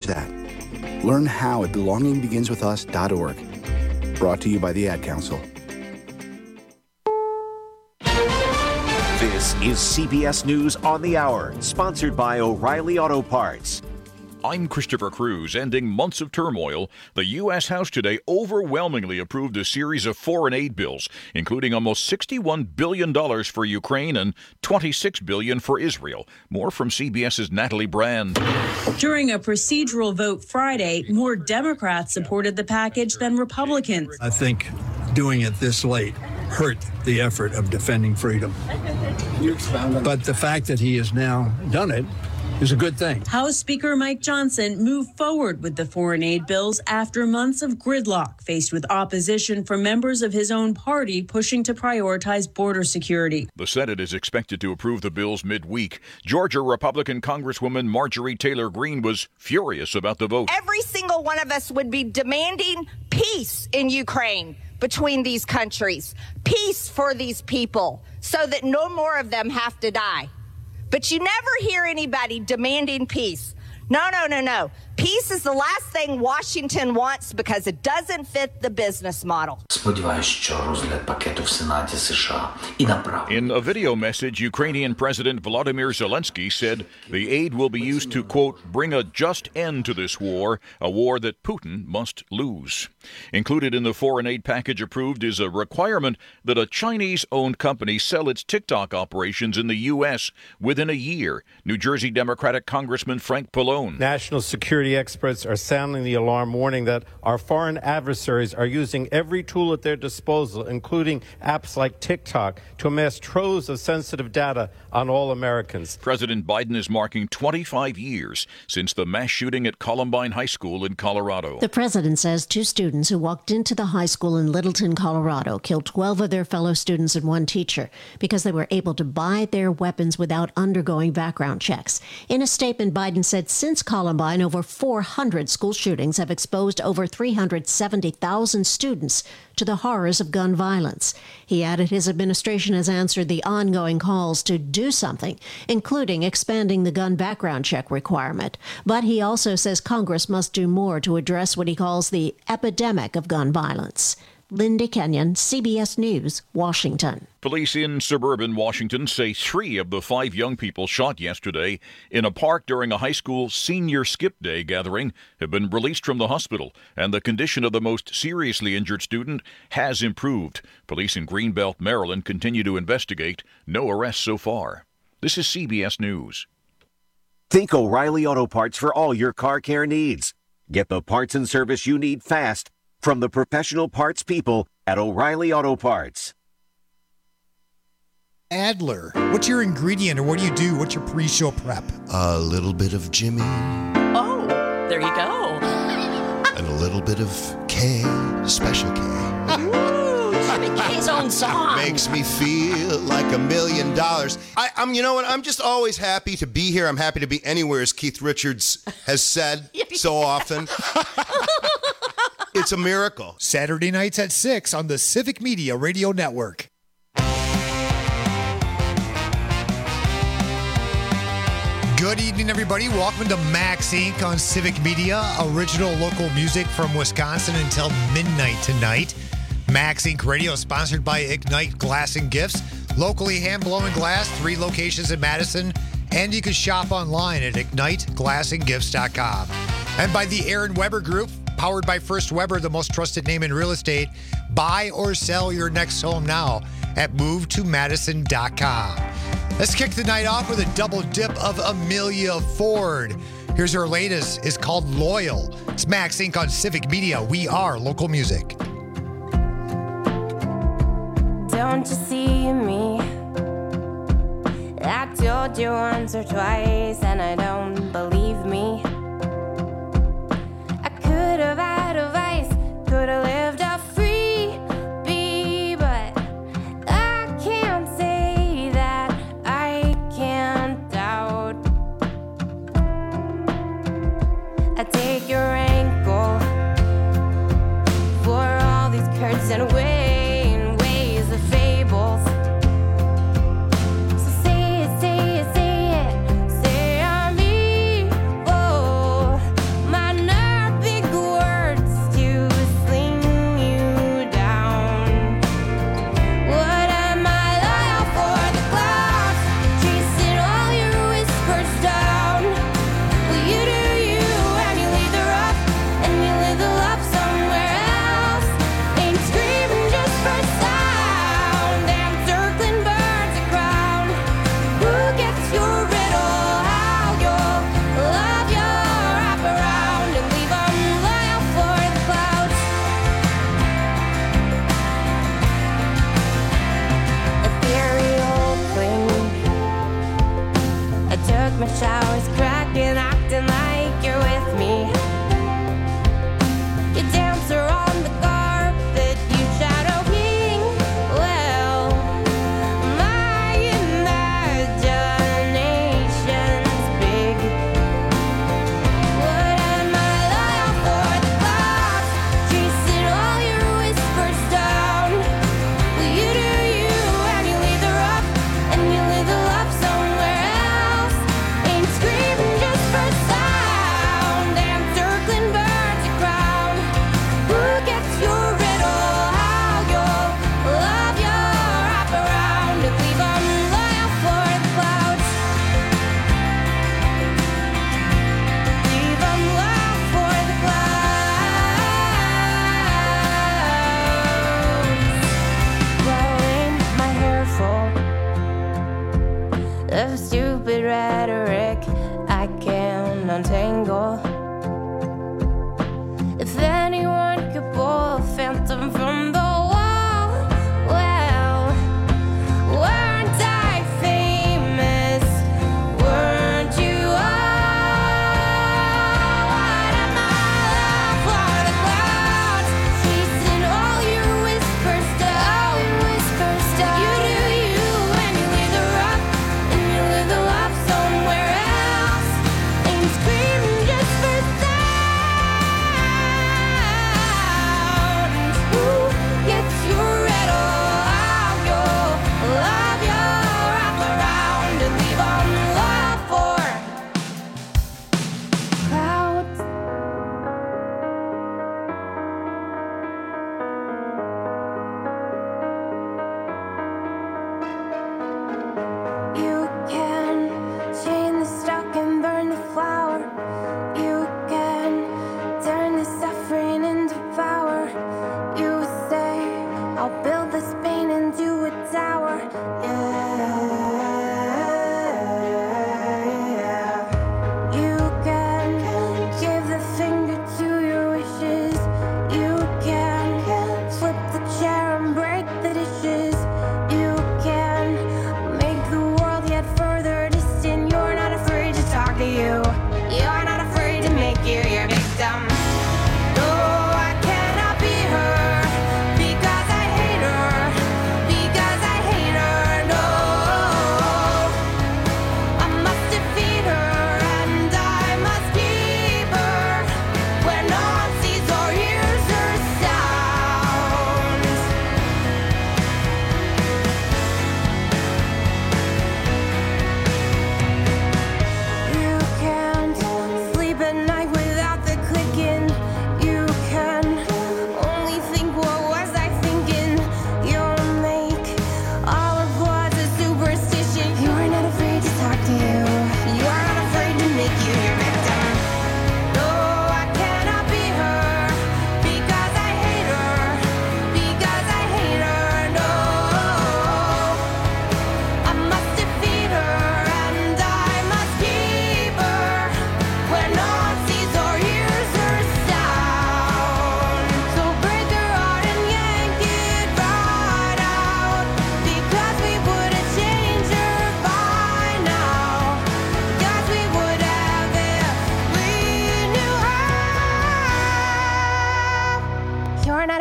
that. Learn how at belongingbeginswithus.org. Brought to you by the Ad Council. This is CBS News on the Hour, sponsored by O'Reilly Auto Parts. I'm Christopher Cruz. Ending months of turmoil, the U.S. House today overwhelmingly approved a series of foreign aid bills, including almost $61 billion for Ukraine and $26 billion for Israel. More from CBS's Natalie Brand. During a procedural vote Friday, more Democrats supported the package than Republicans. I think doing it this late hurt the effort of defending freedom. But the fact that he has now done it is a good thing. House Speaker Mike Johnson moved forward with the foreign aid bills after months of gridlock, faced with opposition from members of his own party pushing to prioritize border security. The Senate is expected to approve the bills midweek. Georgia Republican Congresswoman Marjorie Taylor Greene was furious about the vote. Every single one of us would be demanding peace in Ukraine between these countries, peace for these people, so that no more of them have to die. But you never hear anybody demanding peace. No. Peace is the last thing Washington wants because it doesn't fit the business model. In a video message, Ukrainian President Volodymyr Zelensky said the aid will be used to, quote, bring a just end to this war, a war that Putin must lose. Included in the foreign aid package approved is a requirement that a Chinese-owned company sell its TikTok operations in the U.S. within a year. New Jersey Democratic Congressman Frank Pallone. National security experts are sounding the alarm, warning that our foreign adversaries are using every tool at their disposal, including apps like TikTok, to amass troves of sensitive data on all Americans. President Biden is marking 25 years since the mass shooting at Columbine High School in Colorado. The president says 2 students who walked into the high school in Littleton, Colorado, killed 12 of their fellow students and 1 teacher because they were able to buy their weapons without undergoing background checks. In a statement, Biden said since Columbine, over 400 school shootings have exposed over 370,000 students to the horrors of gun violence. He added his administration has answered the ongoing calls to do something, including expanding the gun background check requirement. But he also says Congress must do more to address what he calls the epidemic of gun violence. Linda Kenyon, CBS News, Washington. Police in suburban Washington say 3 of the 5 young people shot yesterday in a park during a high school senior skip day gathering have been released from the hospital, and the condition of the most seriously injured student has improved. Police in Greenbelt, Maryland continue to investigate. No arrests so far. This is CBS News. Think O'Reilly Auto Parts for all your car care needs. Get the parts and service you need fast from the professional parts people at O'Reilly Auto Parts. Adler, what's your ingredient or what do you do? What's your pre-show prep? A little bit of Jimmy. Oh, there you go. And a little bit of K, Special K. Ooh, Jimmy K's own song. Makes me feel like $1 million. I'm, you know what? I'm just always happy to be here. I'm happy to be anywhere, as Keith Richards has said so often. It's a miracle. Saturday nights at 6 on the Civic Media Radio Network. Good evening, everybody. Welcome to Max Inc. on Civic Media. Original local music from Wisconsin until midnight tonight. Max Inc. Radio is sponsored by Ignite Glass and Gifts. Locally hand-blowing glass, 3 locations in Madison. And you can shop online at IgniteGlassandGifts.com. And by the Aaron Weber Group, powered by First Weber, the most trusted name in real estate. Buy or sell your next home now at MoveToMadison.com. Let's kick the night off with a double dip of Amelia Ford. Here's her latest. It's called Loyal. It's Max Inc. on Civic Media. We are local music. Don't you see me? I told you once or twice and I don't believe me. Could have had advice, could have lived a free bee, but I can't say that I can't doubt. I take your ankle for all these curts and ways of fables. So say it, say it, say it, say I'm evil. My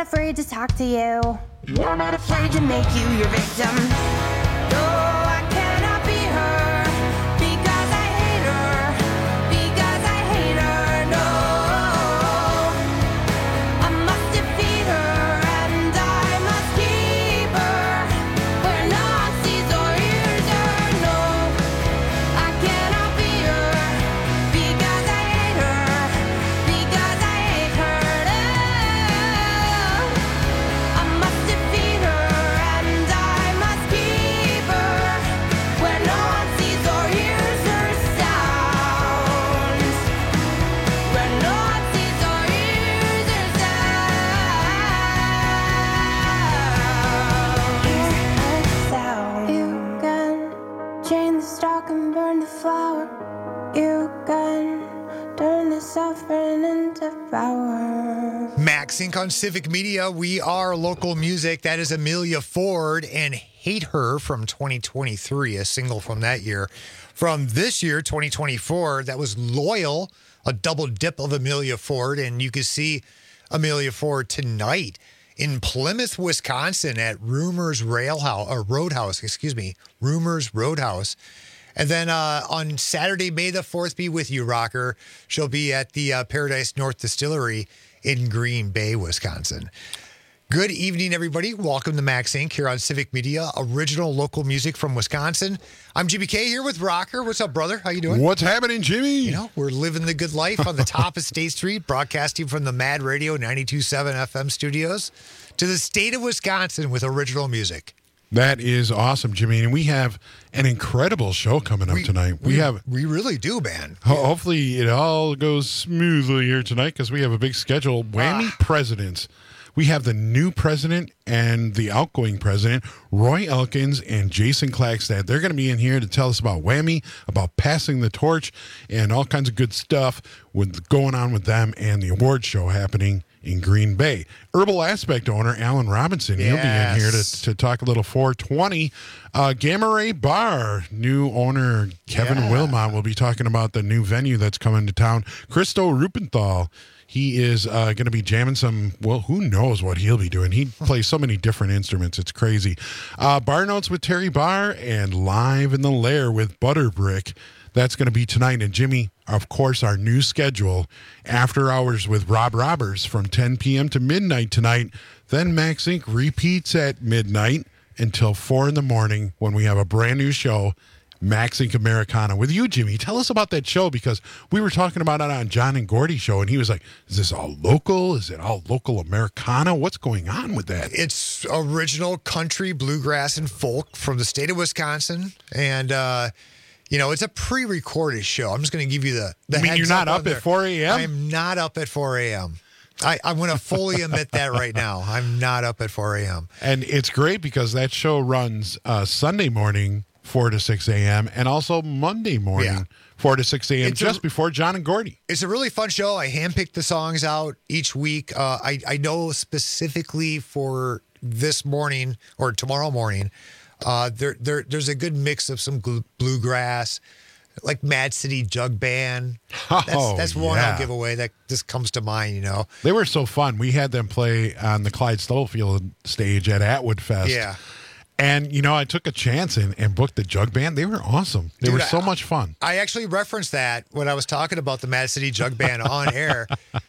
afraid to talk to you. You're not afraid to make you your victim. No, I cannot be her because I hate her. Because I hate her, no. I must defeat her and I must keep her where no one sees or hears her. No, I cannot be her because I hate her. Because I hate her, no. I must defeat her and I must keep her where no one sees or hears her sound. Where no one sees or hears her sound. You can chain the stalk and burn the flower. You can turn the suffering into power. Max Inc. on Civic Media. We are local music. That is Amelia Ford and Hate Her from 2023, a single from that year. From this year, 2024, that was Loyal, a double dip of Amelia Ford. And you can see Amelia Ford tonight in Plymouth, Wisconsin at Rumors Roadhouse. Rumors Roadhouse. And then on Saturday, May the 4th be with you, Rocker. She'll be at the Paradise North Distillery in Green Bay, Wisconsin. Good evening, everybody. Welcome to Max Inc. here on Civic Media, original local music from Wisconsin. I'm Jimmy K here with Rocker. What's up, brother? How you doing? What's happening, Jimmy? You know, we're living the good life on the top of State Street, broadcasting from the Mad Radio 92.7 FM studios to the state of Wisconsin with original music. That is awesome, Jimmy. And we have an incredible show coming up tonight. We really do, man. Hopefully it all goes smoothly here tonight because we have a big schedule. Whammy presidents. We have the new president and the outgoing president, Roy Elkins and Jason Clackstad. They're going to be in here to tell us about Whammy, about passing the torch, and all kinds of good stuff with going on with them and the award show happening in Green Bay. Herbal Aspect owner Alan Robinson, he'll be in here to talk a little 420. Gamma Ray Bar, new owner Kevin Wilmot will be talking about the new venue that's coming to town. Christo Rupenthal, he is going to be jamming some, well, who knows what he'll be doing. He plays so many different instruments. It's crazy. Bar Notes with Terry Barr and Live in the Lair with Butterbrick. That's going to be tonight. And Jimmy, of course, our new schedule, After Hours with Rob Roberts from 10 p.m. to midnight tonight. Then Max Inc. repeats at midnight until 4 in the morning when we have a brand new show, Max Inc. Americana. With you, Jimmy, tell us about that show because we were talking about it on John and Gordy's show, and he was like, is this all local? Is it all local Americana? What's going on with that? It's original country, bluegrass, and folk from the state of Wisconsin. And, you know, it's a pre-recorded show. I'm just going to give you the I mean, heads you're not up up at 4 a.m.? I'm not up at 4 a.m. I'm going to fully admit that right now. I'm not up at 4 a.m. And it's great because that show runs Sunday morning, 4 to 6 a.m., and also Monday morning, 4 to 6 a.m., just before John and Gordy. It's a really fun show. I handpicked the songs out each week. I know specifically for this morning or tomorrow morning, there's a good mix of some bluegrass, like Mad City Jug Band. That's one I'll give away that just comes to mind, you know. They were so fun. We had them play on the Clyde Stubblefield stage at Atwood Fest. Yeah. And, you know, I took a chance and booked the Jug Band. They were awesome. They were so much fun. I actually referenced that when I was talking about the Mad City Jug Band on air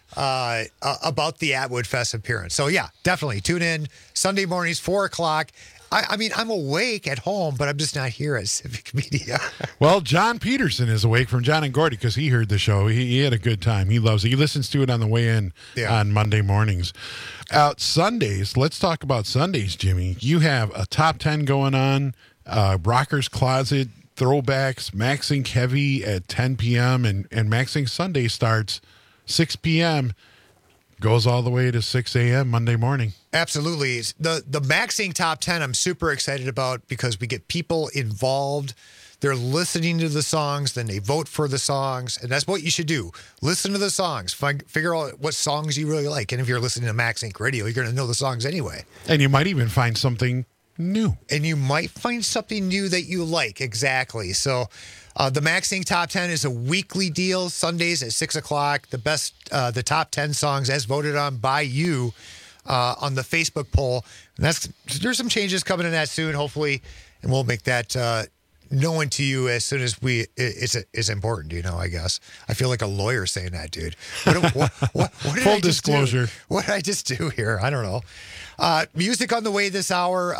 about the Atwood Fest appearance. So, yeah, definitely tune in Sunday mornings, 4 o'clock. I mean, I'm awake at home, but I'm just not here at Civic Media. Well, John Peterson is awake from John and Gordy because he heard the show. He had a good time. He loves it. He listens to it on the way in on Monday mornings. Sundays, let's talk about Sundays, Jimmy. You have a top 10 going on, Rocker's Closet, Throwbacks, Max Inc. Heavy at 10 p.m., and Max Inc. Sunday starts 6 p.m., goes all the way to 6 a.m. Monday morning. Absolutely. The Max Inc. Top 10 I'm super excited about because we get people involved. They're listening to the songs, then they vote for the songs, and that's what you should do. Listen to the songs. Figure out what songs you really like. And if you're listening to Max Inc. Radio, you're going to know the songs anyway. And you might even find something new. And you might find something new that you like. Exactly. So the Max Inc. Top 10 is a weekly deal, Sundays at 6 o'clock. The top 10 songs as voted on by you. on the Facebook poll. And there's some changes coming in that soon, hopefully, and we'll make that known to you as soon as it's important, I guess. I feel like a lawyer saying that, dude. What did Full I just disclosure. do? What did I just do here? I don't know. Music on the way this hour.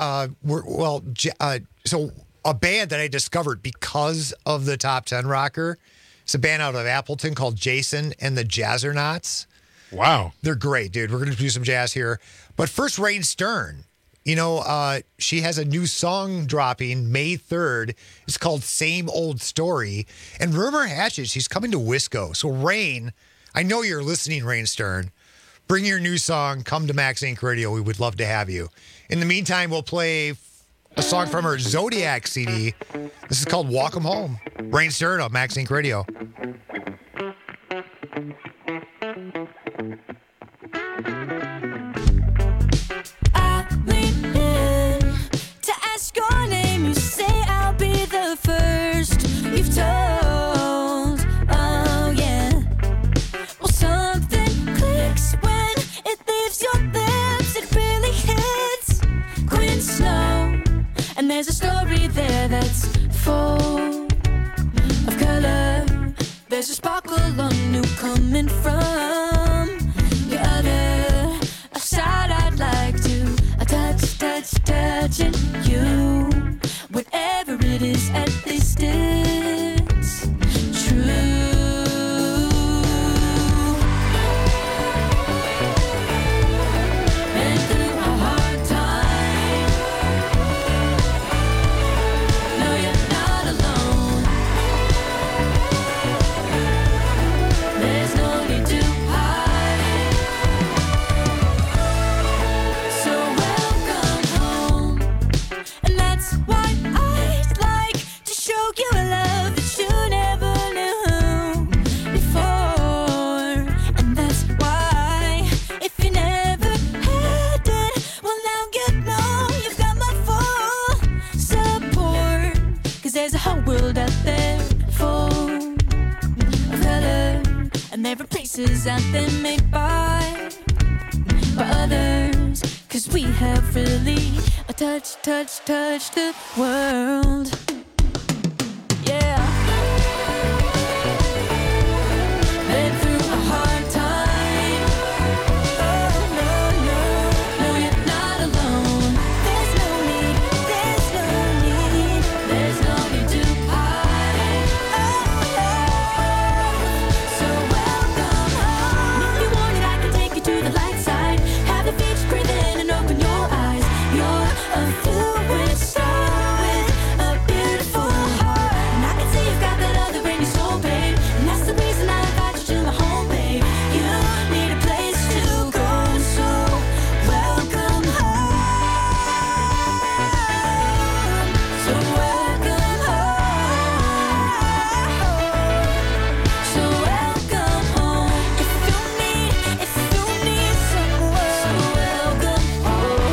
So a band that I discovered because of the Top 10 Rocker. It's a band out of Appleton called Jason and the Jazzernauts. Wow. They're great, dude. We're going to do some jazz here. But first, Rain Stern. She has a new song dropping May 3rd. It's called Same Old Story. And rumor hatches she's coming to Wisco. So, Rain, I know you're listening, Rain Stern. Bring your new song. Come to Max Inc. Radio. We would love to have you. In the meantime, we'll play a song from her Zodiac CD. This is called Walk 'Em Home. Rain Stern on Max Inc. Radio. I lean in to ask your name. You say I'll be the first you've told. Oh yeah. Well, something clicks when it leaves your lips. It really hits Quinn Snow, and there's a story there that's full of color. There's a sparkle on you coming from the other side. I'd like to touching you. Whatever it is, at least it's true. Been through a hard time. No, you're not alone. There's no need to hide. So welcome home. And that's why I'd like to show you a love that you never knew before. And that's why, if you never had it, well now you know you've got my full support. 'Cause there's a whole world out there full of color, and there are places out there made by others. 'Cause we have really touched the world. Yeah. Been through a hard time. Oh, no, you're not alone. There's no need to hide. So welcome home. If you want it, I can take you to the light side. Have the beach, breathe in and open your eyes. You're a fluid star with a beautiful heart. And I can see you've got that other in your soul, babe. And that's the reason I invite you to my home, babe. You need a place to go, so welcome home. So welcome home. So welcome home. If you need someone, so welcome home.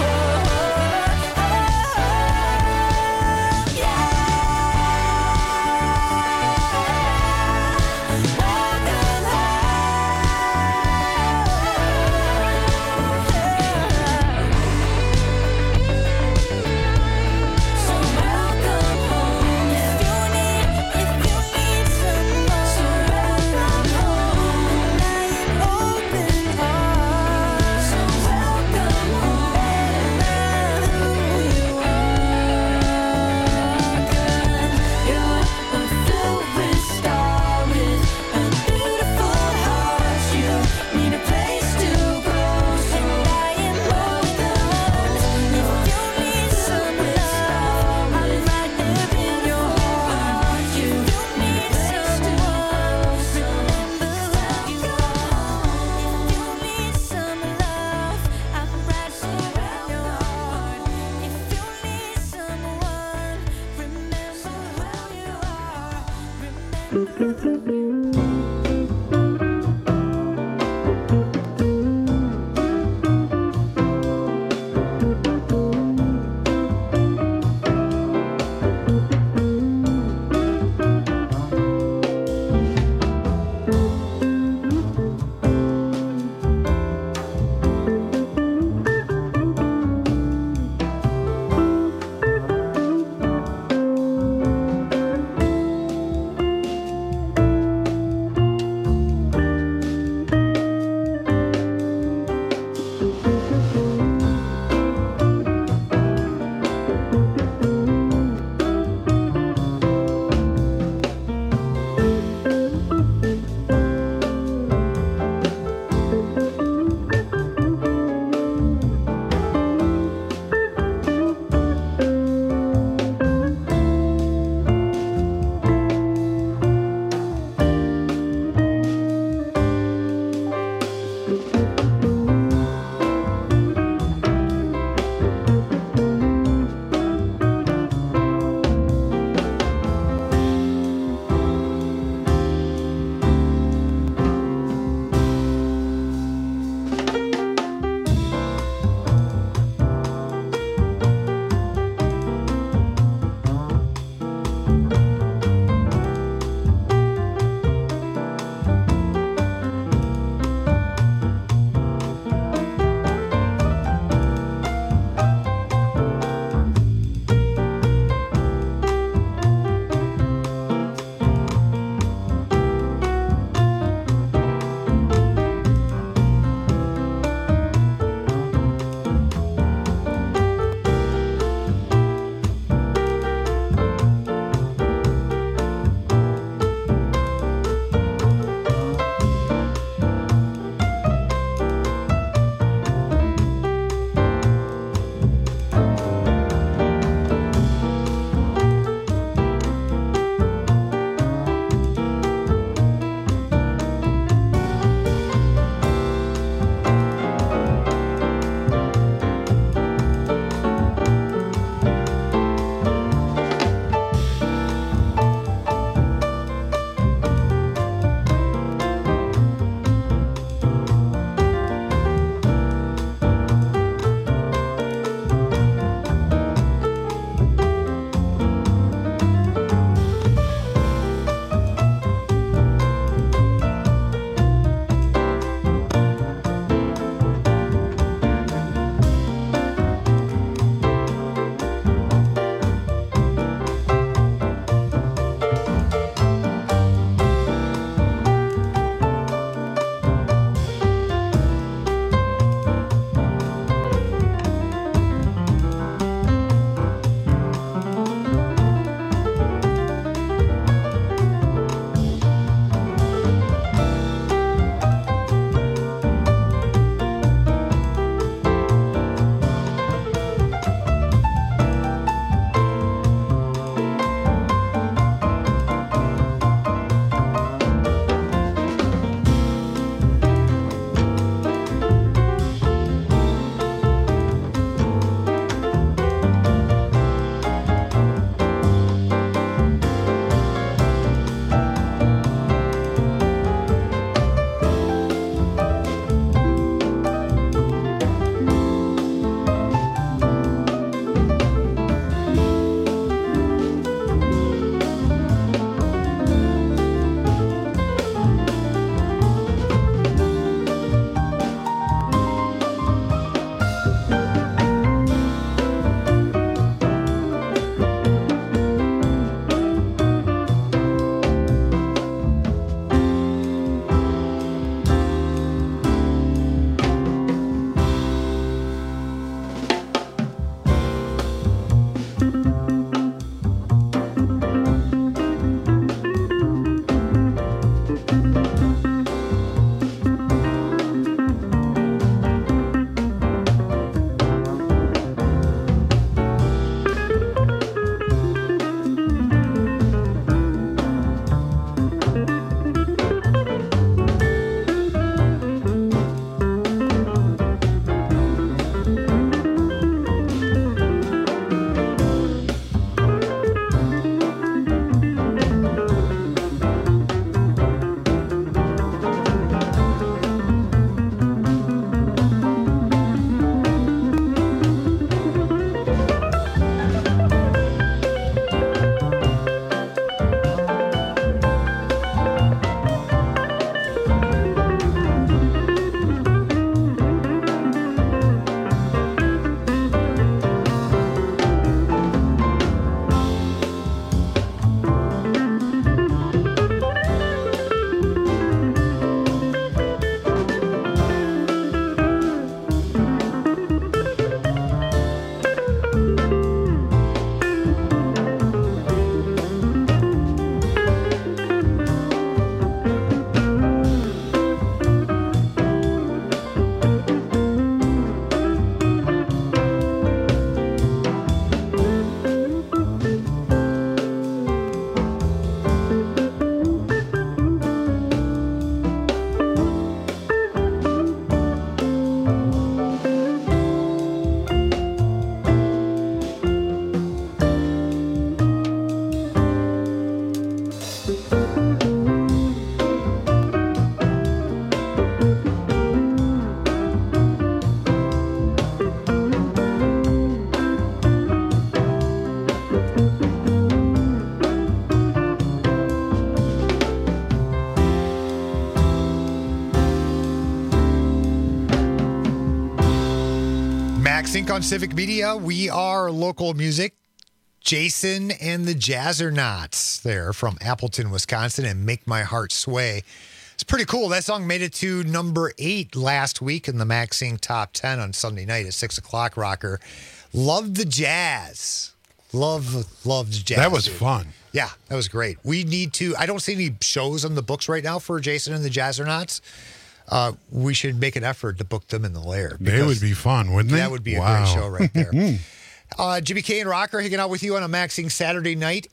Max Inc. on Civic Media. We are local music. Jason and the Jazzernauts there from Appleton, Wisconsin, and Make My Heart Sway. It's pretty cool. That song made it to number 8 last week in the Max Inc. Top 10 on Sunday night at 6 o'clock rocker. Love the jazz. Love the jazz. That was fun. Yeah, that was great. We need to, I don't see any shows on the books right now for Jason and the Jazzernauts. We should make an effort to book them in the Lair. They would be fun, wouldn't they? That would be a great show right there. Jimmy K and Rocker hanging out with you on a Maxing Saturday night,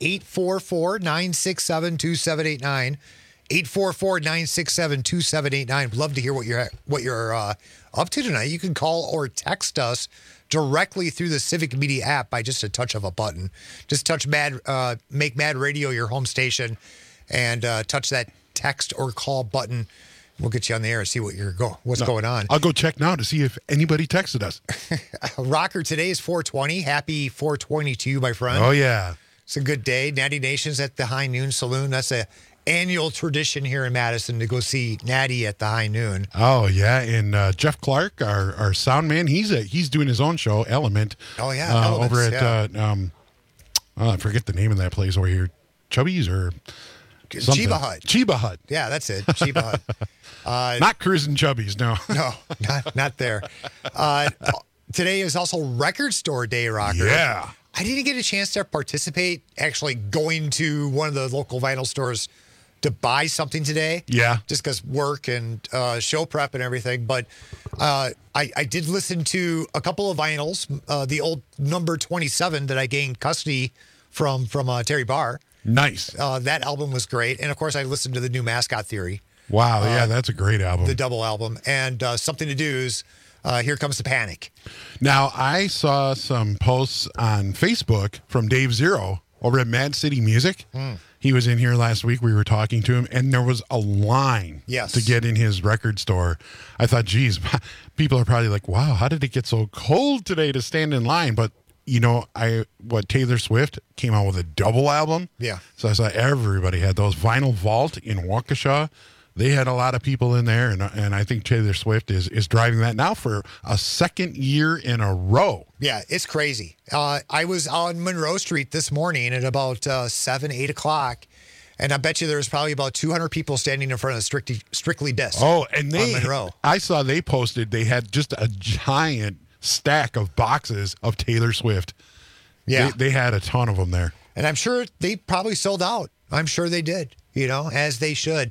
844-967-2789. 844-967-2789. Love to hear what you're up to tonight. You can call or text us directly through the Civic Media app by just a touch of a button. Just touch make Mad Radio your home station and touch that text or call button. We'll get you on the air and see what's going on. I'll go check now to see if anybody texted us. Rocker, today is 420. Happy 420 to you, my friend. Oh, yeah. It's a good day. Natty Nation's at the High Noon Saloon. That's a annual tradition here in Madison to go see Natty at the High Noon. Oh, yeah. And Jeff Clark, our sound man, he's doing his own show, Element. Oh, yeah. Over at, I forget the name of that place over here. Chubby's or something. Chiba Hut. Chiba Hut. Yeah, that's it. Chiba Hut. Not Cruising Chubby's, no. No, not there. Today is also Record Store Day, Rocker. Yeah. I didn't get a chance to participate actually going to one of the local vinyl stores to buy something today. Yeah. Just because work and show prep and everything. But I did listen to a couple of vinyls, the old number 27 that I gained custody from Terry Barr. Nice. That album was great. And, of course, I listened to the new Mascot Theory. Wow, yeah, that's a great album. The double album. And Something to Do's Here Comes the Panic. Now, I saw some posts on Facebook from Dave Zero over at Mad City Music. He was in here last week. We were talking to him, and there was a line to get in his record store. I thought, geez, people are probably like, wow, how did it get so cold today to stand in line? But you know, Taylor Swift came out with a double album. Yeah. So I saw everybody had those. Vinyl Vault in Waukesha. They had a lot of people in there, and I think Taylor Swift is driving that now for a second year in a row. Yeah, it's crazy. I was on Monroe Street this morning at about 7, 8 o'clock, and I bet you there was probably about 200 people standing in front of Strictly Disc. Oh, and on Monroe. I saw they posted they had just a giant stack of boxes of Taylor Swift. Yeah. They had a ton of them there. And I'm sure they probably sold out. I'm sure they did, as they should.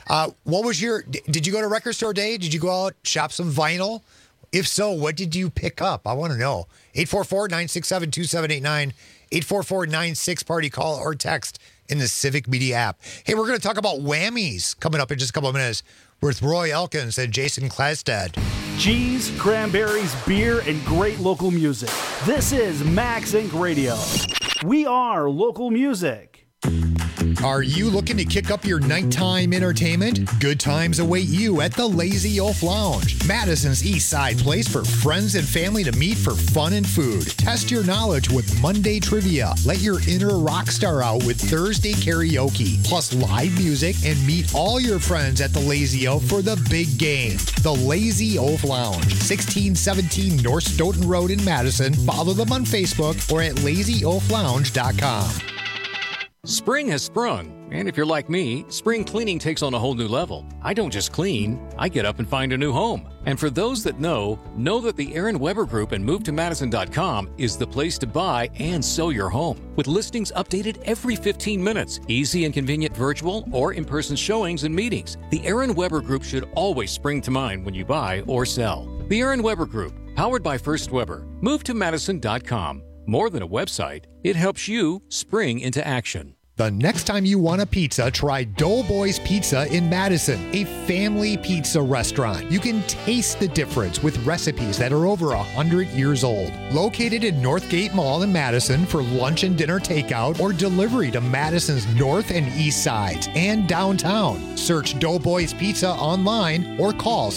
Did you go to Record Store Day? Did you go out, shop some vinyl? If so, what did you pick up? I want to know. 844-967-2789, 844-96-PARTY, call or text in the Civic Media app. Hey, we're going to talk about whammies coming up in just a couple of minutes with Roy Elkins and Jason Klastad. Cheese, cranberries, beer, and great local music. This is Max Inc. Radio. We are local music. Are you looking to kick up your nighttime entertainment? Good times await you at the Lazy Oaf Lounge, Madison's East Side place for friends and family to meet for fun and food. Test your knowledge with Monday trivia. Let your inner rock star out with Thursday karaoke, plus live music, and meet all your friends at the Lazy Oaf for the big game. The Lazy Oaf Lounge, 1617 North Stoughton Road in Madison. Follow them on Facebook or at lazyoaflounge.com. Spring has sprung, and if you're like me, spring cleaning takes on a whole new level. I don't just clean, I get up and find a new home. And for those that know that the Aaron Weber Group and MoveToMadison.com is the place to buy and sell your home. With listings updated every 15 minutes, easy and convenient virtual or in-person showings and meetings, the Aaron Weber Group should always spring to mind when you buy or sell. The Aaron Weber Group, powered by First Weber. MoveToMadison.com. More than a website, it helps you spring into action. The next time you want a pizza, try Doughboys Pizza in Madison, a family pizza restaurant. You can taste the difference with recipes that are over 100 years old. Located in Northgate Mall in Madison for lunch and dinner takeout or delivery to Madison's north and east sides and downtown. Search Doughboys Pizza online or call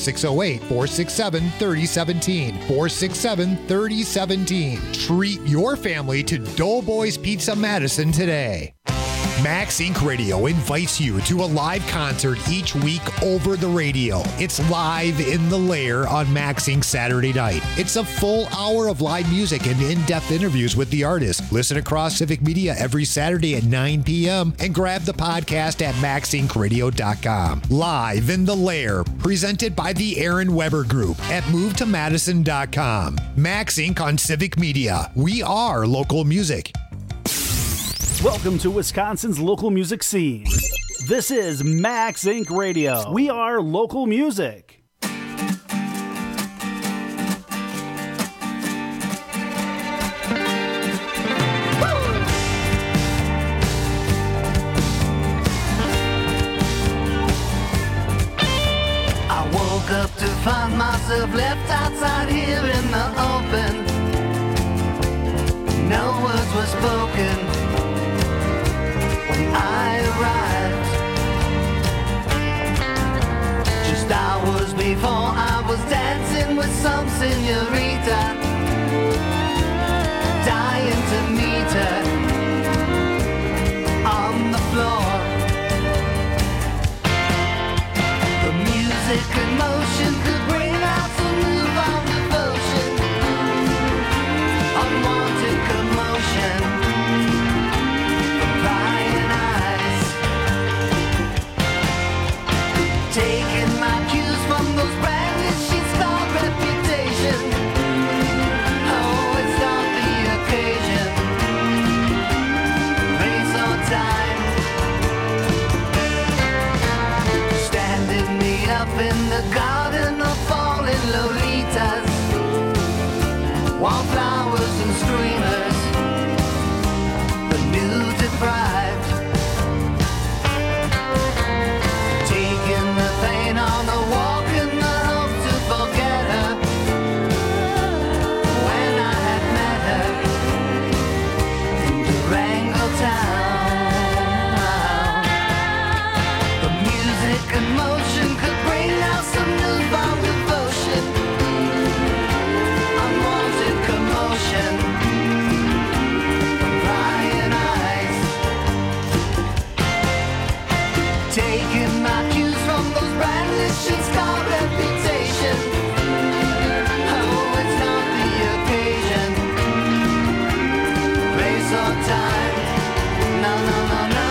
608-467-3017. 467-3017. Treat your family to Doughboys Pizza Madison today. Max Inc. Radio invites you to a live concert each week over the radio. It's Live in the Lair on Max Inc. Saturday night. It's a full hour of live music and in-depth interviews with the artist. Listen across Civic Media every Saturday at 9 p.m. and grab the podcast at maxincradio.com. Live in the Lair, presented by the Aaron Weber Group at movetomadison.com. Max Inc. on Civic Media. We are local music. Welcome to Wisconsin's local music scene. This is Max Inc. Radio. We are local music. I woke up to find myself left outside here in the open. No words were spoken when I arrived. Just hours before I was dancing with some señorita, dying to meet her on the floor. The music and motion could bring out some newfound devotion, unwanted commotion from prying eyes, taking my cues from those branded sheets called reputation. Oh, it's not the occasion, place or time, standing me up in the garden of falling lolitas, wallflowers and streamers, the new deprived, taking the pain on the walk in the hope to forget her when I had met her in Durango town. The music and motion could bring out some newfound devotion, unwanted commotion from prying eyes, taking my cues from those branded sheets called reputation. Oh, it's not the occasion, place or time. No, no, no, no.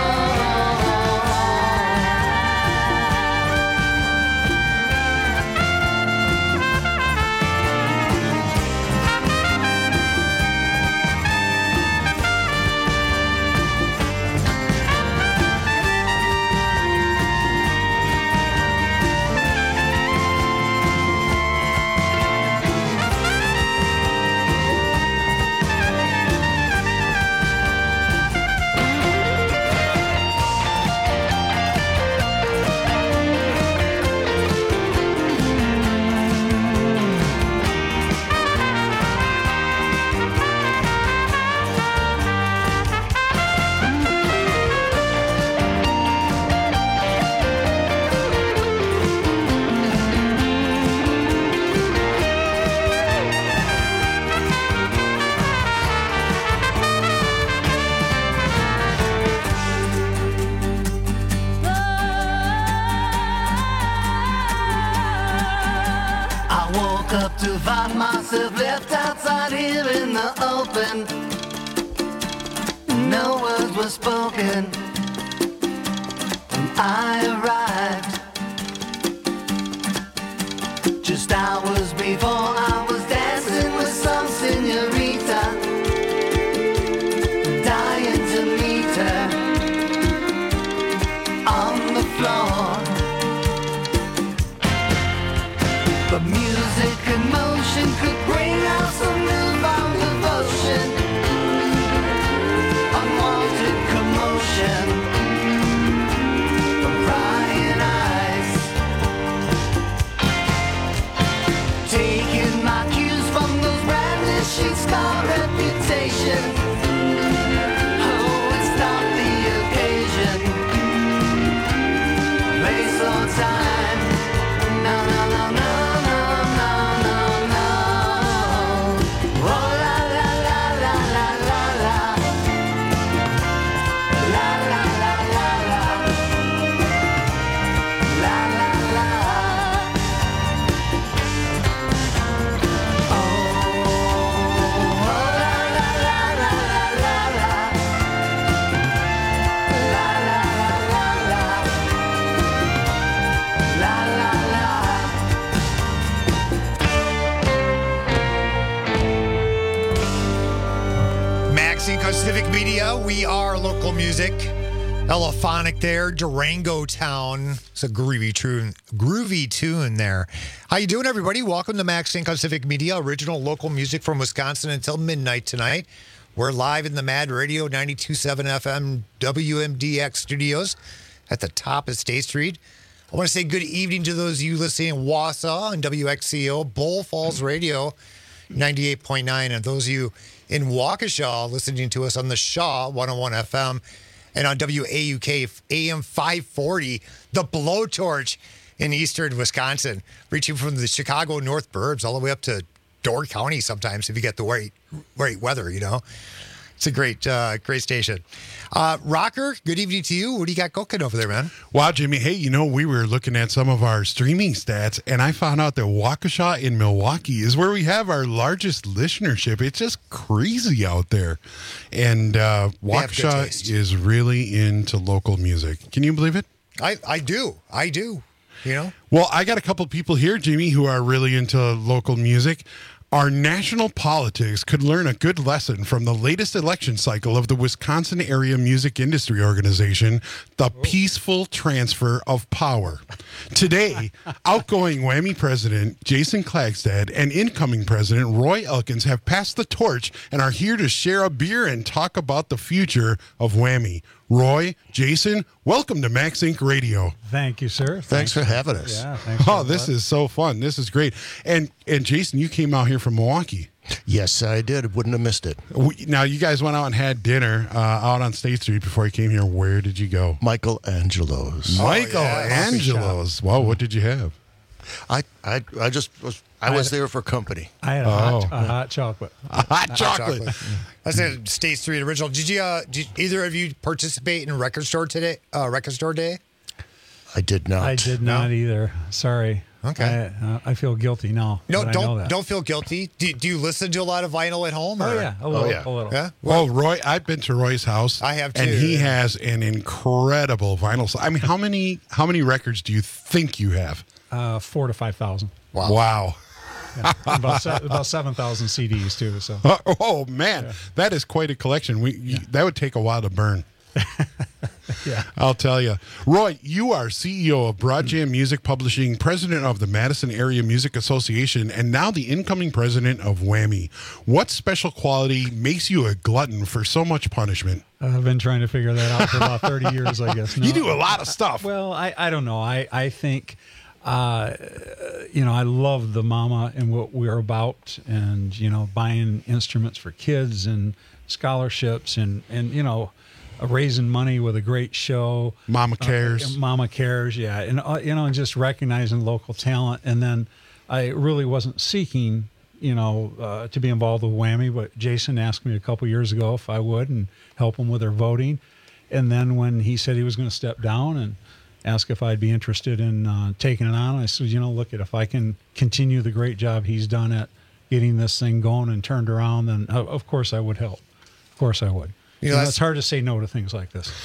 I woke up to find myself left outside here in the open. No words were spoken when I arrived. Just hours before I was dancing with some señorita, dying to meet her on the floor. The music and motion could bring out some newfound devotion, unwanted commotion from prying eyes, taking my cues from those branded sheets called reputation. Oh, it's not the occasion, place or time. No, no, no, no. La Civic Media, we are local music. Elephonic there, Durango Town. It's a groovy tune there. How you doing, everybody? Welcome to Max Inc. on Civic Media, original local music from Wisconsin until midnight tonight. We're live in the Mad Radio 92.7 FM WMDX studios at the top of State Street. I want to say good evening to those of you listening in Wausau on WXCO, Bull Falls Radio 98.9, and those of you in Waukesha listening to us on the Shaw 101 FM and on WAUK AM 540, the Blowtorch in eastern Wisconsin, reaching from the Chicago North Burbs all the way up to Door County sometimes if you get the right weather, you know. It's a great station. Rocker, good evening to you. What do you got cooking over there, man? Wow, Jimmy. Hey, you know, we were looking at some of our streaming stats, and I found out that Waukesha in Milwaukee is where we have our largest listenership. It's just crazy out there. And Waukesha is really into local music. Can you believe it? I do. You know? Well, I got a couple people here, Jimmy, who are really into local music. Our national politics could learn a good lesson from the latest election cycle of the Wisconsin Area Music Industry Organization, the peaceful transfer of power. Today, outgoing Whammy President Jason Klagstad and incoming President Roy Elkins have passed the torch and are here to share a beer and talk about the future of Whammy. Roy, Jason, welcome to Max Inc. Radio. Thank you, sir. Thanks for having us. Yeah, thanks. Oh, this is so fun. This is great. And Jason, you came out here from Milwaukee. Yes, I did. Wouldn't have missed it. Now, you guys went out and had dinner out on State Street before you came here. Where did you go? Michelangelo's. Michelangelo's. Wow, what did you have? I was there for company. I had a hot chocolate. A hot chocolate. That's a State Street original. Did either of you participate in Record Store Day? I did not. I did not either. Sorry. Okay. I feel guilty now. No, that I know that. don't feel guilty. Do you listen to a lot of vinyl at home? Oh, yeah. A little. Yeah? Well, Roy, I've been to Roy's house. I have too. And he has an incredible vinyl. I mean, how many records do you think you have? 4,000 to 5,000. Wow. Yeah, about 7,000 CDs too. So. Oh man, that is quite a collection. That would take a while to burn. Yeah, I'll tell you. Roy, you are CEO of Broadjam Music Publishing, president of the Madison Area Music Association, and now the incoming president of Whammy. What special quality makes you a glutton for so much punishment? I've been trying to figure that out for about 30 years, I guess. No. You do a lot of stuff. Well, I don't know. I think. I love the mama and what we're about, and buying instruments for kids and scholarships and raising money with a great show. Mama Cares. Mama Cares, yeah, and just recognizing local talent. And then I really wasn't seeking to be involved with Whammy, but Jason asked me a couple years ago if I would and help him with their voting. And then when he said he was going to step down and asked if I'd be interested in taking it on, I said, look, if I can continue the great job he's done at getting this thing going and turned around, then of course I would help. Of course I would. It's hard to say no to things like this.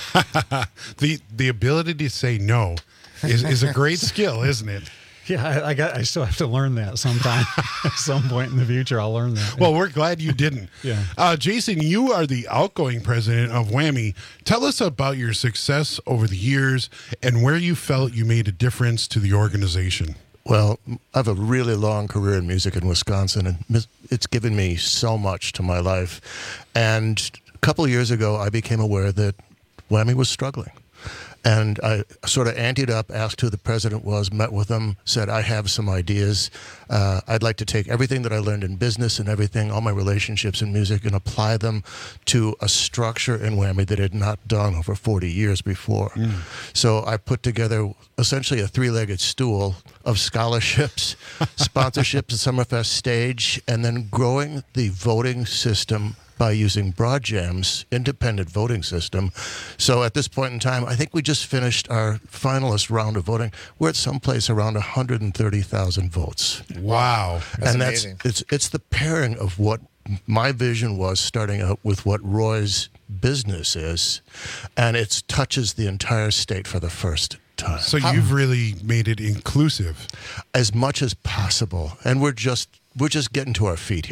The ability to say no is a great skill, isn't it? Yeah, I still have to learn that sometime. At some point in the future, I'll learn that. Well, we're glad you didn't. Yeah. Jason, you are the outgoing president of Whammy. Tell us about your success over the years and where you felt you made a difference to the organization. Well, I have a really long career in music in Wisconsin, and it's given me so much to my life. And a couple of years ago, I became aware that Whammy was struggling. And I sort of anteed up, asked who the president was, met with him, said, I have some ideas. I'd like to take everything that I learned in business and everything, all my relationships in music, and apply them to a structure in Whammy that I had not done over 40 years before. So I put together essentially a three-legged stool of scholarships, sponsorships, a Summerfest stage, and then growing the voting system by using Broadjam's independent voting system. So at this point in time, I think we just finished our finalist round of voting. We're at someplace around 130,000 votes. Wow. That's amazing. It's the pairing of what my vision was starting out with what Roy's business is, and it touches the entire state for the first time. So you've really made it inclusive. As much as possible. And we're just getting to our feet here.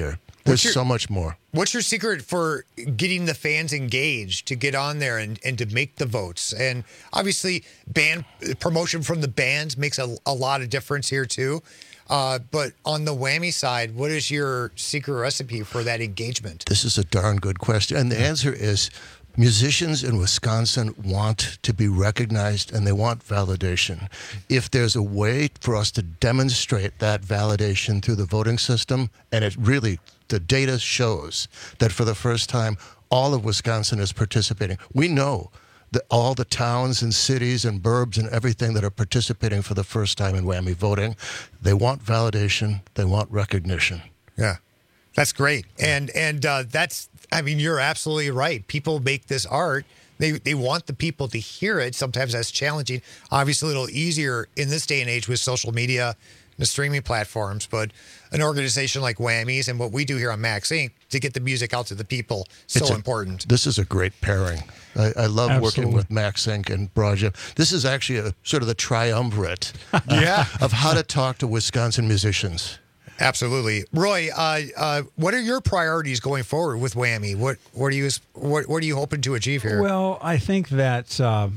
There's so much more. What's your secret for getting the fans engaged to get on there and to make the votes? And obviously, band promotion from the bands makes a lot of difference here too. But on the Whammy side, what is your secret recipe for that engagement? This is a darn good question. And the answer is musicians in Wisconsin want to be recognized and they want validation. If there's a way for us to demonstrate that validation through the voting system, and it really, the data shows that for the first time, all of Wisconsin is participating. We know that all the towns and cities and burbs and everything that are participating for the first time in Whammy voting, they want validation, they want recognition. Yeah. That's great. And that's, I mean, you're absolutely right. People make this art. They want the people to hear it. Sometimes that's challenging. Obviously, a little easier in this day and age with social media and the streaming platforms. But an organization like Whammies and what we do here on Max Inc. to get the music out to the people, so important. This is a great pairing. I love working with Max Inc. and Broadjam. This is actually a sort of the triumvirate of how to talk to Wisconsin musicians. Absolutely, Roy. What are your priorities going forward with Whammy? What are you hoping to achieve here? Well, I think that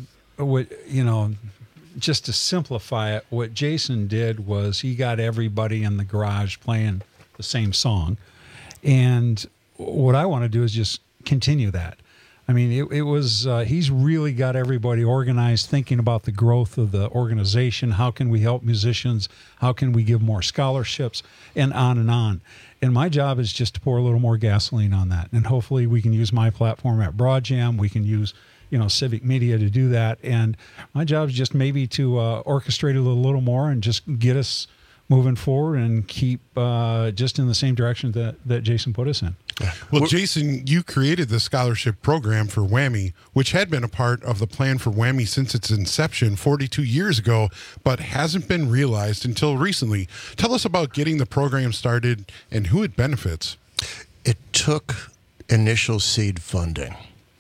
just to simplify it, what Jason did was he got everybody in the garage playing the same song, and what I want to do is just continue that. I mean, it was he's really got everybody organized, thinking about the growth of the organization. How can we help musicians? How can we give more scholarships? And on and on. And my job is just to pour a little more gasoline on that. And hopefully we can use my platform at Broadjam. We can use, Civic Media to do that. And my job is just maybe to orchestrate it a little more and just get us moving forward and keep just in the same direction that Jason put us in. Well, Jason, you created the scholarship program for Whammy, which had been a part of the plan for Whammy since its inception 42 years ago, but hasn't been realized until recently. Tell us about getting the program started and who it benefits. It took initial seed funding.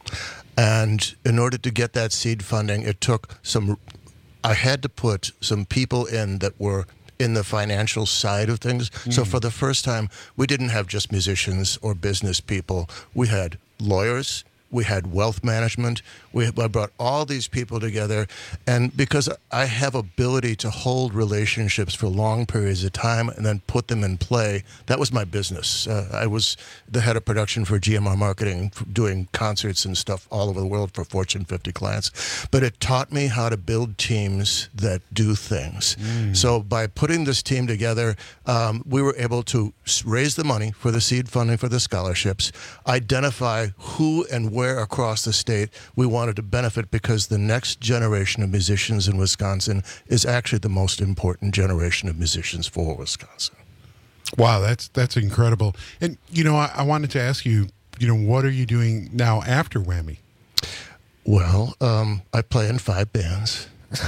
And in order to get that seed funding, I had to put some people in that were in the financial side of things. So for the first time, we didn't have just musicians or business people. We had lawyers. We had wealth management. I brought all these people together. And because I have ability to hold relationships for long periods of time and then put them in play, that was my business. I was the head of production for GMR Marketing, doing concerts and stuff all over the world for Fortune 50 clients. But it taught me how to build teams that do things. So by putting this team together, we were able to raise the money for the seed funding for the scholarships, identify who and where across the state we wanted to benefit, because the next generation of musicians in Wisconsin is actually the most important generation of musicians for Wisconsin. Wow, that's incredible. And, I wanted to ask you, what are you doing now after Whammy? Well, I play in 5 bands.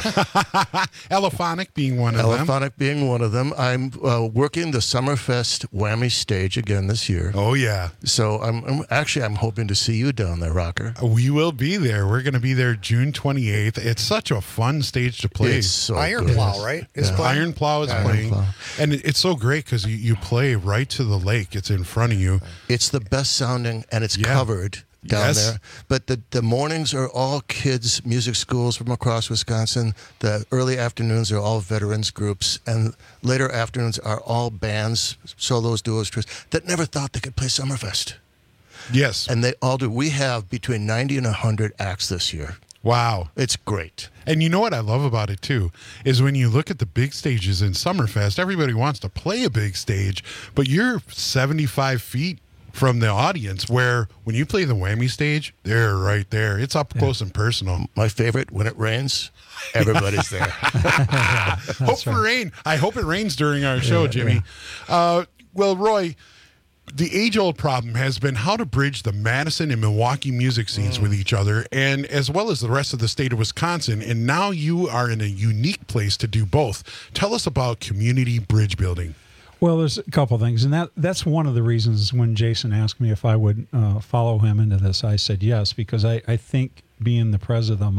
Elephonic being one of them. Elephonic being one of them. I'm working the Summerfest Whammy stage again this year. Oh, yeah. So I'm hoping to see you down there, Rocker. We will be there. We're going to be there June 28th. It's such a fun stage to play. It's so Iron good. Plow, right? Iron Plow is playing. And it's so great because you play right to the lake. It's in front of you. It's the best sounding, and it's covered down there. But the mornings are all kids' music schools from across Wisconsin. The early afternoons are all veterans groups, and later afternoons are all bands, solos, duos, trios, that never thought they could play Summerfest. Yes. And they all do. We have between 90 and 100 acts this year. Wow. It's great. And you know what I love about it, too, is when you look at the big stages in Summerfest, everybody wants to play a big stage, but you're 75 feet from the audience, where when you play the Whammy stage, they're right there. It's up close and personal. My favorite, when it rains, everybody's there. Hope for rain. I hope it rains during our show, Jimmy. Well, Roy, the age-old problem has been how to bridge the Madison and Milwaukee music scenes with each other, and as well as the rest of the state of Wisconsin. And now you are in a unique place to do both. Tell us about community bridge building. Well, there's a couple things, and that's one of the reasons when Jason asked me if I would follow him into this, I said yes, because I think being the president of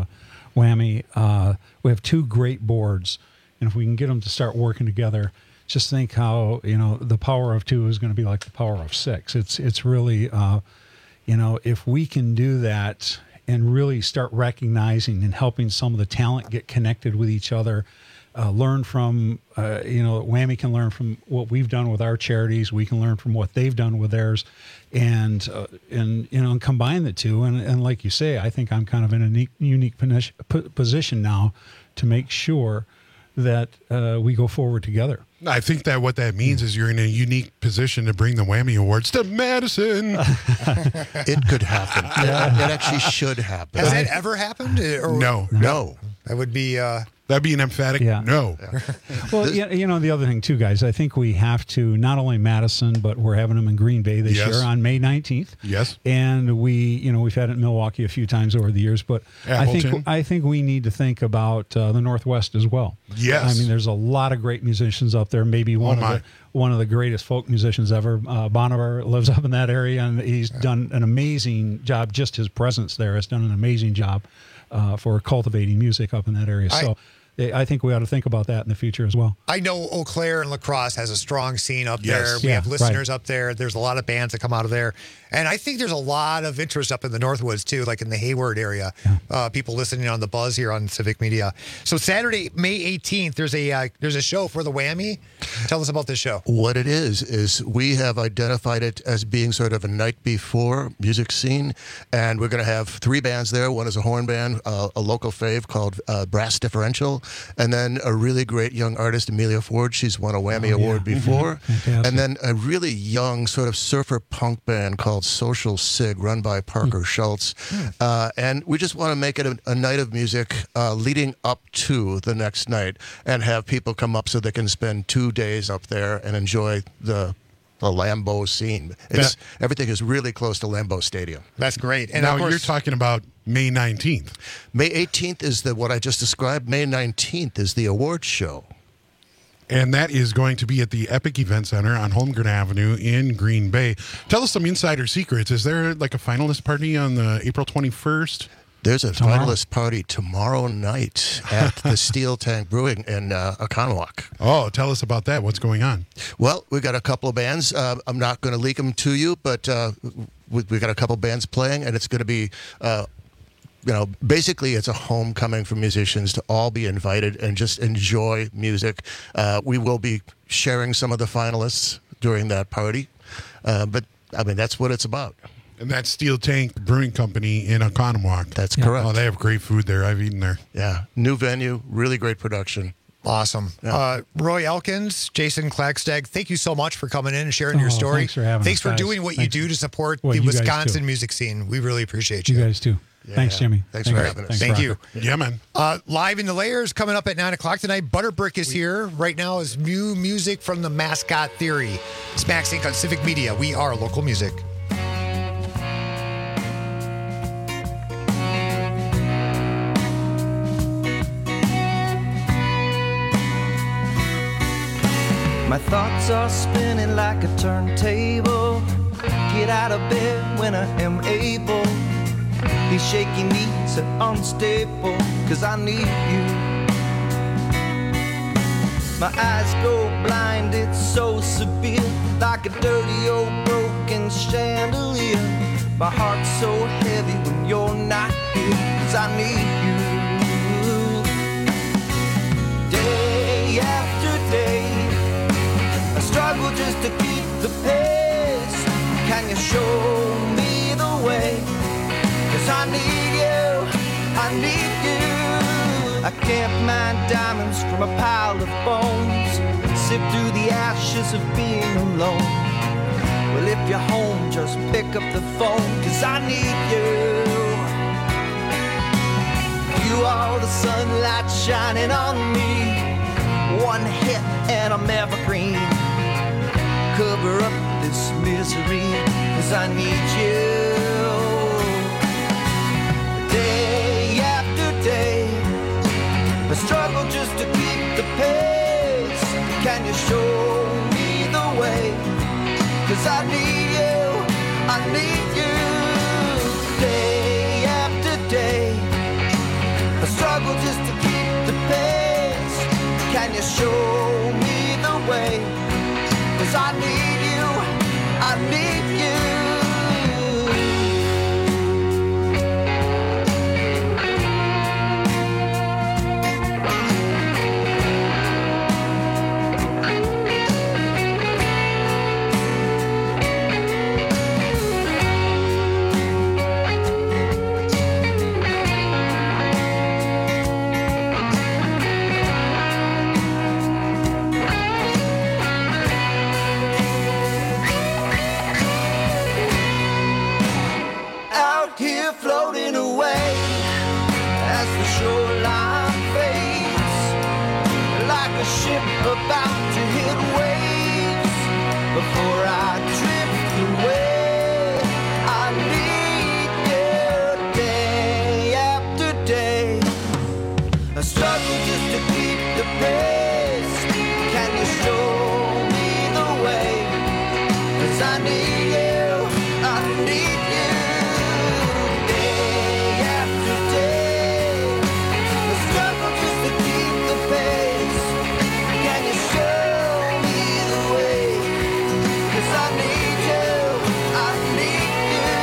Whammy, we have 2 great boards, and if we can get them to start working together, just think how, the power of 2 is going to be like the power of 6. It's really, if we can do that and really start recognizing and helping some of the talent get connected with each other, learn from, Whammy can learn from what we've done with our charities. We can learn from what they've done with theirs, and combine the two. And like you say, I think I'm kind of in a unique position now to make sure that we go forward together. I think that what that means is you're in a unique position to bring the Whammy Awards to Madison. It could happen. It actually should happen. Has that ever happened? No. That would be... That'd be an emphatic no. Well, the other thing, too, guys, I think we have to, not only Madison, but we're having them in Green Bay this year on May 19th. Yes. And we've had it in Milwaukee a few times over the years, but I think we need to think about the Northwest as well. Yes. I mean, there's a lot of great musicians up there. Maybe one of the greatest folk musicians ever. Bonivar lives up in that area, and he's done an amazing job. Just his presence there has done an amazing job for cultivating music up in that area. So I think we ought to think about that in the future as well. I know Eau Claire and La Crosse has a strong scene up Yes. there. We have listeners up there. There's a lot of bands that come out of there. And I think there's a lot of interest up in the Northwoods, too, like in the Hayward area. People listening on the Buzz here on Civic Media. So Saturday, May 18th, there's a show for the Whammy. Tell us about this show. What it is we have identified it as being sort of a night before music scene, and we're going to have 3 bands there. One is a horn band, a local fave called Brass Differential, and then a really great young artist, Amelia Ford. She's won a Whammy Award before. And then a really young sort of surfer punk band called Social Sig, run by Parker Schultz. And we just want to make it a night of music leading up to the next night, and have people come up so they can spend 2 days up there and enjoy the Lambeau scene. Everything is really close to Lambeau Stadium. That's great. And now of course, you're talking about May 19th. May 18th is what I just described. May 19th is the awards show. And that is going to be at the Epic Event Center on Holmgren Avenue in Green Bay. Tell us some insider secrets. Is there like a finalist party on the April 21st? There's a finalist party tomorrow night at the Steel Tank Brewing in Oconomowoc. Oh, tell us about that. What's going on? Well, we've got a couple of bands. I'm not going to leak them to you, but we've got a couple of bands playing, and it's going to be... basically it's a homecoming for musicians to all be invited and just enjoy music. We will be sharing some of the finalists during that party. But, I mean, that's what it's about. And that's Steel Tank Brewing Company in Oconomowoc. That's correct. Oh, they have great food there. I've eaten there. Yeah. New venue, really great production. Awesome. Yeah. Roy Elkins, Jason Klagstad, thank you so much for coming in and sharing your story. Thanks for having us, Thanks for guys. doing what you do to support Well, the you guys Wisconsin too. music scene. We really appreciate you. You guys too. Yeah. Thanks, Jimmy. Thanks for having us. Thank Rocker. you. Yeah, man. Live in the Layers coming up at 9 o'clock tonight. Butterbrick is here. Right now is new music from the Mascot Theory. Smack Sync on Civic Media. We are local music. My thoughts are spinning like a turntable. Get out of bed when I am able. These shaky knees are unstable, 'cause I need you. My eyes go blind, it's so severe, like a dirty old broken chandelier. My heart's so heavy when you're not here, 'cause I need you. Day after day, I struggle just to keep the pace. Can you show me the way? 'Cause I need you, I need you. I can't mine diamonds from a pile of bones, sift through the ashes of being alone. Well, if you're home, just pick up the phone, 'cause I need you. You are the sunlight shining on me. One hit and I'm evergreen. Cover up this misery, 'cause I need you. Day after day, I struggle just to keep the pace. Can you show me the way? 'Cause I need you, I need you. Day after day, I struggle just to keep the pace. Can you show me the way? before I drift away. I need you day after day. I struggle just to keep the pace. Can you show me the way? 'Cause I need you, I need you day after day. I struggle just to keep the pace. Can you show me the way? 'Cause I need you, I need you.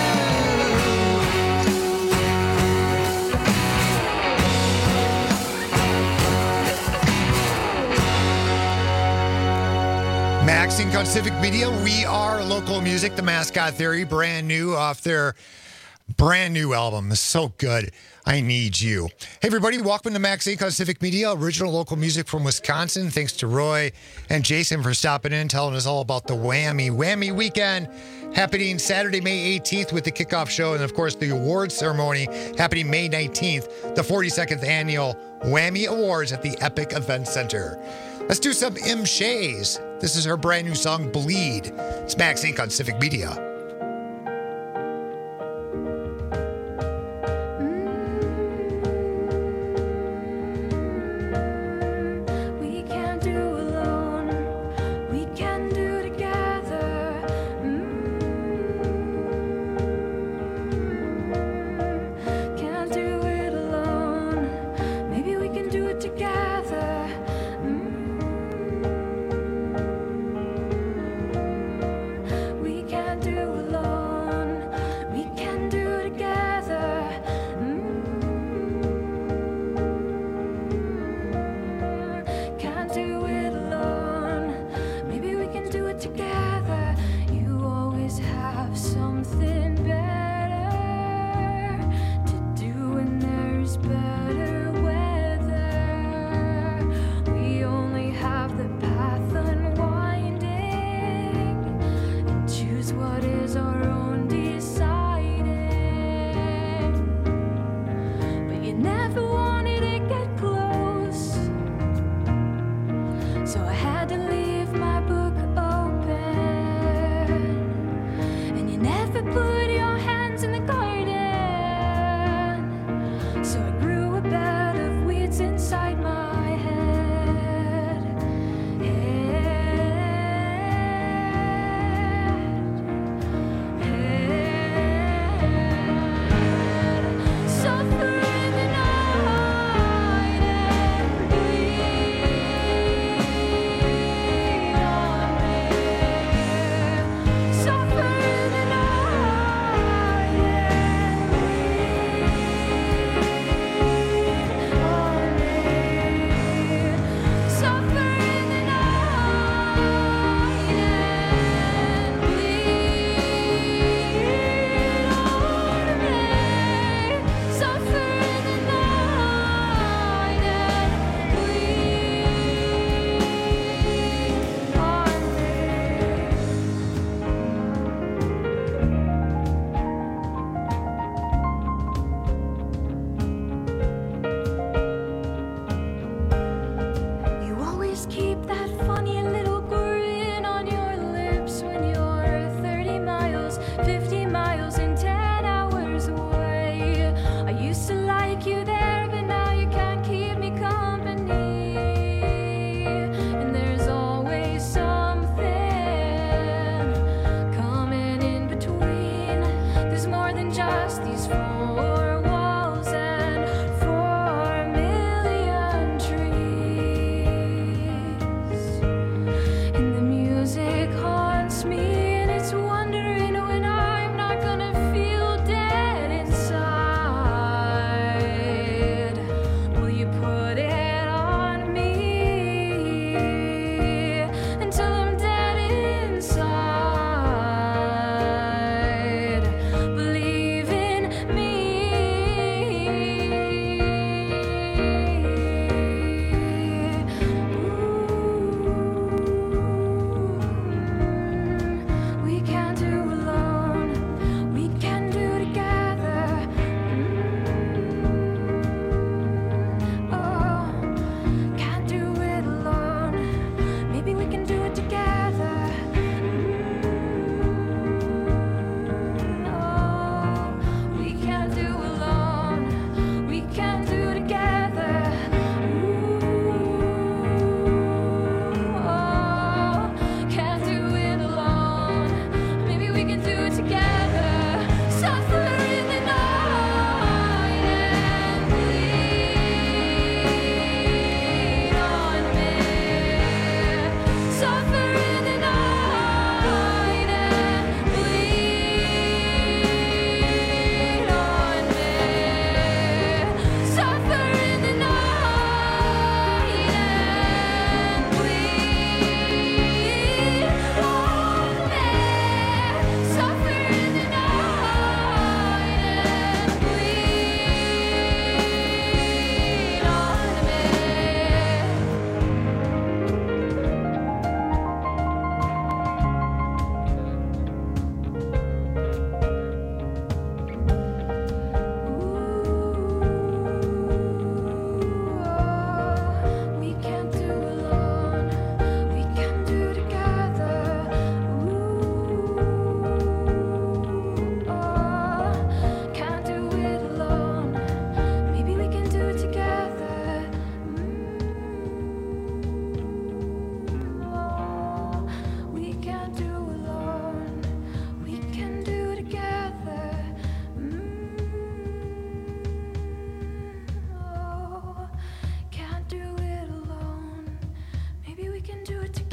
Max Inc. on Civic Media. We are local music, The Mascot Theory, brand new off their brand new album. It's so good. I Need You. Hey, everybody. Welcome to Max Inc. on Civic Media, original local music from Wisconsin. Thanks to Roy and Jason for stopping in, telling us all about the Whammy Weekend happening Saturday, May 18th with the kickoff show. And, of course, the awards ceremony happening May 19th, the 42nd annual Whammy Awards at the Epic Event Center. Let's do some M. Shays. This is her brand new song, Bleed. It's Max Inc. on Civic Media. We can do alone, we can do together. Can't do it alone, maybe we can do it together. We can do alone, we can do together. Can't do it alone, maybe we can do it together. You always have something better to do when there's better weather. We only have the path unwinding and choose what is our own deciding. But you never wanted to get close, so I had to leave my book open. And you never put your hands in the garden, so I grew a bed of weeds inside my head. Suffer in the night and bleed.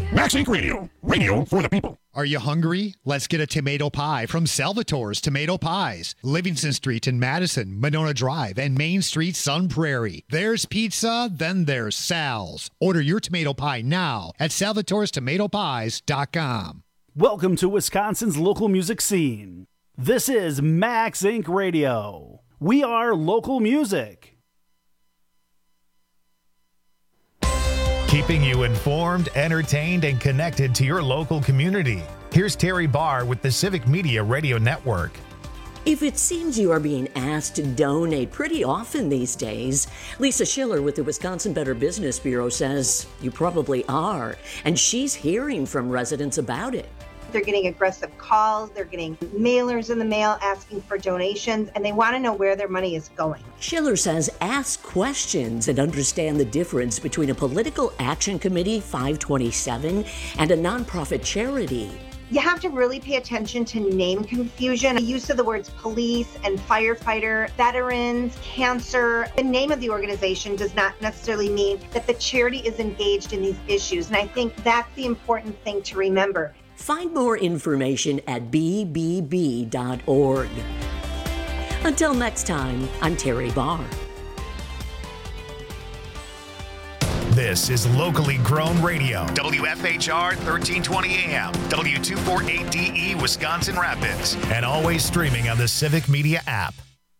Max Inc. Radio. Radio for the people. Are you hungry? Let's get a tomato pie from Salvatore's Tomato Pies. Livingston Street in Madison, Monona Drive, and Main Street, Sun Prairie. There's pizza, then there's Sal's. Order your tomato pie now at salvatorestomatopies.com. Welcome to Wisconsin's local music scene. This is Max Inc. Radio. We are local music. Keeping you informed, entertained, and connected to your local community. Here's Terry Barr with the Civic Media Radio Network. If it seems you are being asked to donate pretty often these days, Lisa Schiller with the Wisconsin Better Business Bureau says you probably are, and she's hearing from residents about it. They're getting aggressive calls, they're getting mailers in the mail asking for donations, and they want to know where their money is going. Schiller says ask questions and understand the difference between a political action committee, 527, and a nonprofit charity. You have to really pay attention to name confusion. The use of the words police and firefighter, veterans, cancer. The name of the organization does not necessarily mean that the charity is engaged in these issues, and I think that's the important thing to remember. Find more information at bbb.org. Until next time, I'm Terry Barr. This is locally grown radio. WFHR 1320 AM, W248DE, Wisconsin Rapids, and always streaming on the Civic Media app.